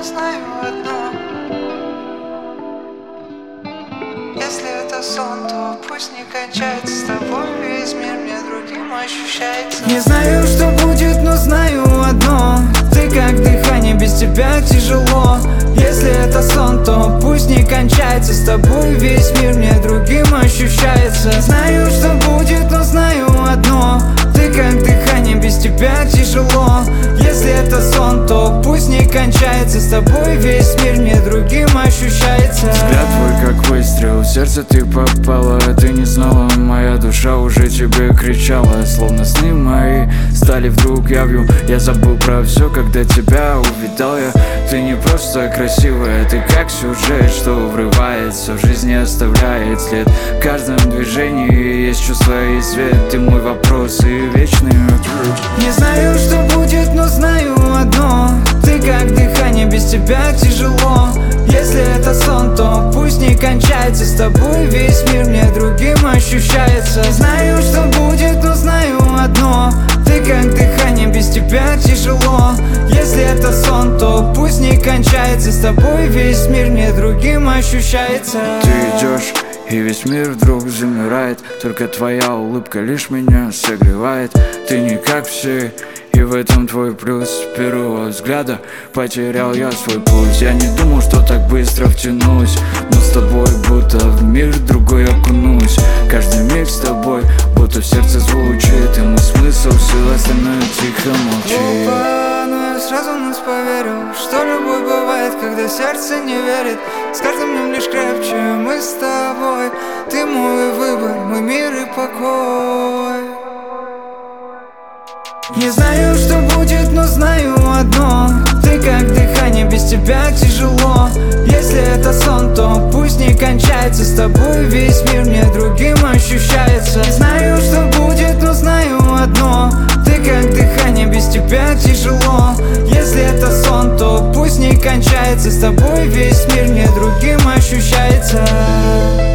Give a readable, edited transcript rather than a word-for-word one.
знаю одно: если это сон, то пусть не кончается. С тобой весь мир мне другим ощущается. Не знаю, что будет, но знаю одно: ты как дыхание, без тебя тяжело. Если это сон, то пусть не кончается. С тобой весь мир мне другим ощущается. Не знаю, что будет, но знаю одно: ты как дыхание, без тебя тяжело. Если это сон, то пусть не кончается. С тобой весь мир мне другим ощущается. Взгляд твой как выстрел, в сердце ты попала. Ты не знала, моя душа уже тебе кричала. Словно сны мои стали вдруг явью. Я забыл про все, когда тебя увидал я. Ты не просто красивая, ты как сюжет, что врывается в жизнь и оставляет след. В каждом движении есть чувство и свет. Ты мой вопрос и вечный ответ. Не знаю, что будет, но знаю одно: ты как дыхание, без тебя тяжело. Если это сон, то пусть не кончается. С тобой весь мир мне другим ощущается. Не знаю, что будет, но знаю одно: ты как дыхание, без тебя тяжело. Если это сон, то пусть не кончается. С тобой весь мир мне другим ощущается. Ты идешь, и весь мир вдруг замирает. Только твоя улыбка лишь меня согревает. Ты не как все, и в этом твой плюс. С первого взгляда потерял я свой пульс. Я не думал, что так быстро втянусь, но с тобой будто в мир другой окунусь. Каждый миг с тобой будто в сердце звучит, и мой смысл все остальное тихо молчит. Глупо, но я сразу нас поверил, что любовь бывает, когда сердце не верит. С каждым днем лишь крепче мы с тобой. Ты мой выбор, мой мир и покой. Не знаю, что будет, но знаю одно: ты как дыхание, без тебя тяжело. Если это сон, то пусть не кончается. С тобой весь мир мне другим ощущается. Не знаю, что будет, но знаю одно: ты как дыхание, без тебя тяжело. Если это сон, то пусть не кончается. С тобой весь мир мне другим ощущается.